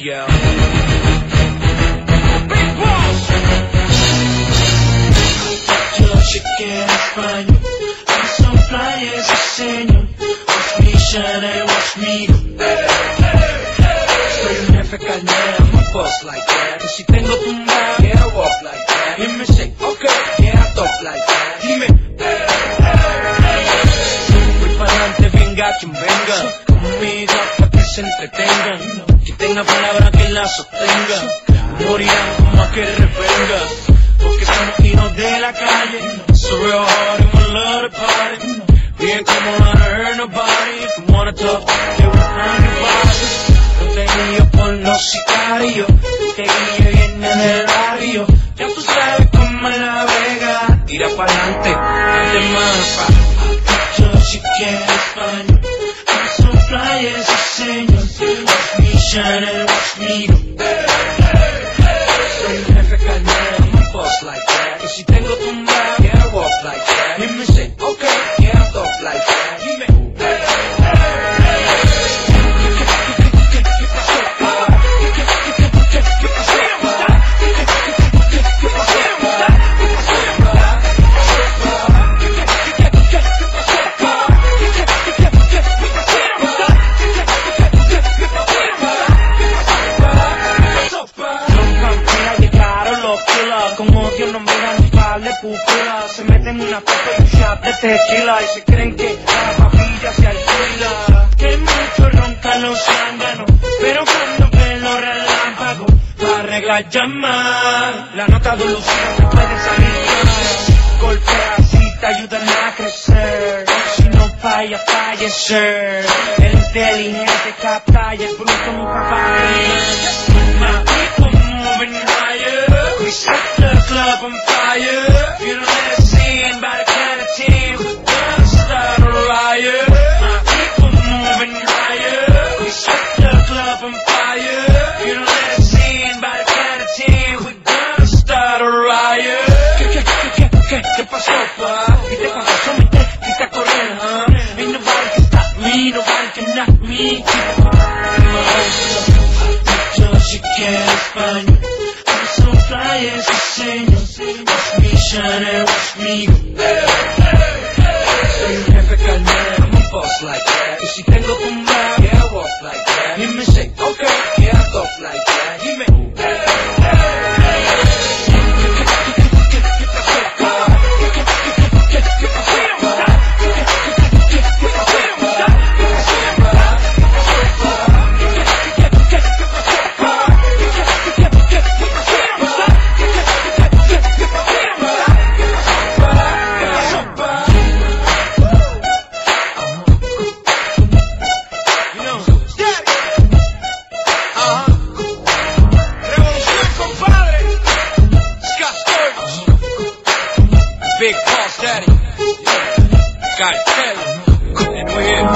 yo. Yo chequeé en España, y son playas diseño. Watch me shine and watch me go. Soy un jefe carnero, I'm a boss like that. Y si tengo tumbado, yeah, I walk like that. Y me say, okay, yeah, I talk like that. Dime, voy pa'lante, bien gacho, venga conmigo pa' que se entretengan. Que tenga palabra que la sostenga. Morirán como aquel revenga. Porque somos hijos de la calle. So real hard and we love to party. We ain't come around to hurt nobody. If you wanna talk, they will earn your body. No te guío por los sicarios, te guío bien en el barrio. Ya tú sabes cómo es la vega. Tira pa'lante, de más pa'. Yo chequeé en España, y son playas diseño. Watch me shine and watch me go. Soy un jefe carnero, I'm a boss like that. Y si tengo tumbado, yeah, I walk like that. Y me say, okay, yeah, I talk like that. Dime, como Dios no mira ni par de pupilas. Se meten una copa y un shot de tequila y se creen que la papilla se alquila. Que mucho roncan los zánganos, pero cuando ven los relámpagos, para arreglar llamar, la nota de ilusión no puede salir mal. Golpea así te ayudan a crecer, si no falla, fallecer. El inteligente capta y el bruto nunca falla. My people moving higher, we set the club on fire. You don't let us in by the kind of team, we're gonna start a riot. My people moving higher, we set the club on fire. You don't let us in by the kind of team, we're gonna start a riot. ¿Qué pasó, pa? ¿Viste cuando son mi quita a correr, huh? Ain't nobody can stop me, nobody can knock me. Yo chequeé en España, y son playas diseño. Watch me shine and watch me go. soy un jefe carnero, I'm a boss like that. Y si tengo tumbado, yeah, I walk like that. Y me say, okay, yeah, I talk like that. Dime, Big Boss Daddy, gotta tell you, and we're here.